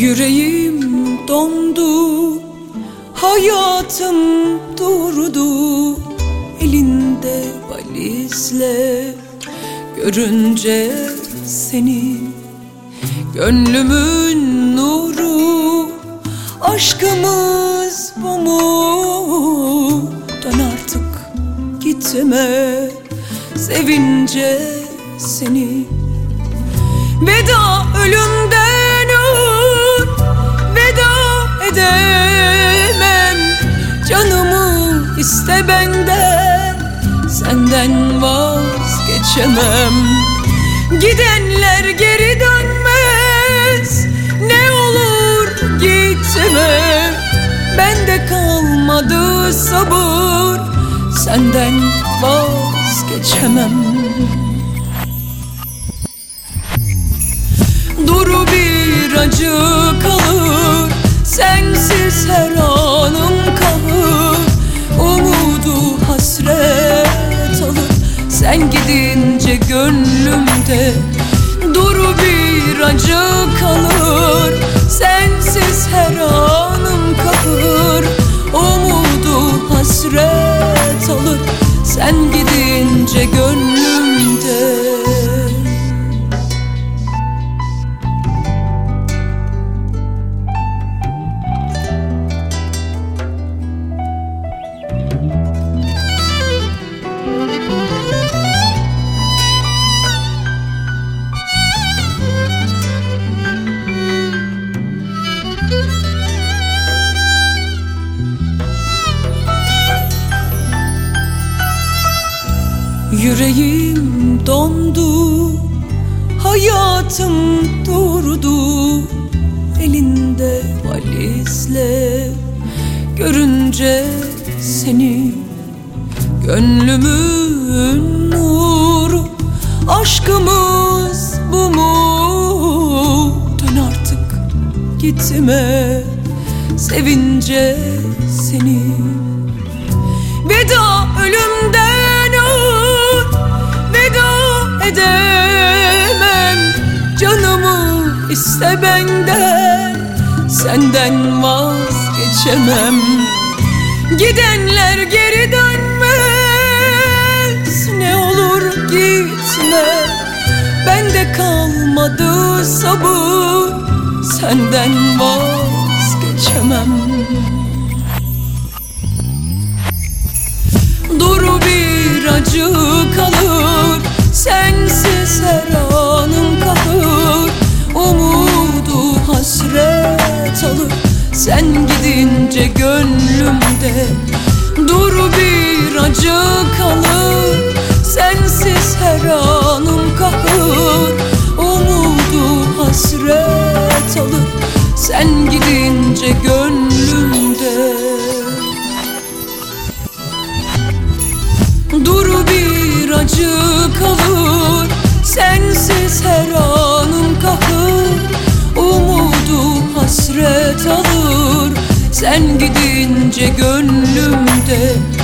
Yüreğim dondu, hayatım durdu, elinde valizle görünce seni. Gönlümün nuru, aşkımız bu mu? Dön artık gitme, sevince seni. Veda ölümden ur, veda edemem. Canımı iste benden, senden vazgeçemem. Gidenler geri dönmez, ne olur gitme. Bende kalmadı sabır, senden vazgeçemem. Duru bir acı kalır, sensiz her anım kalır. Umudu hasret alır, sen gidince gönlümde. Duru bir acı kalır, sensiz her anım kalır. Umudu hasret alır, sen gidince gönlümde. Yüreğim dondu, hayatım durdu, elinde valizle görünce seni. Gönlümün nuru, aşkımız bu mu? Dön artık gitme, sevince seni. Veda ölümden ur, veda edemem. Canımı iste benden, senden vazgeçemem. Gidenler geri dönmez, ne olur gitme. Bende kalmadı sabır, senden vazgeçemem. Duru bir acı kalır, sensiz her anım kalır. Umudu hasret alır, sen gidince gönlümde. Duru bir acı kalır, sensiz her anım kalır. Umudu hasret alır, sen gidince gönlümde. Duru bir acı kalır, sensiz her anım kalır. Umudu hasret alır, sen gidince gönlümde.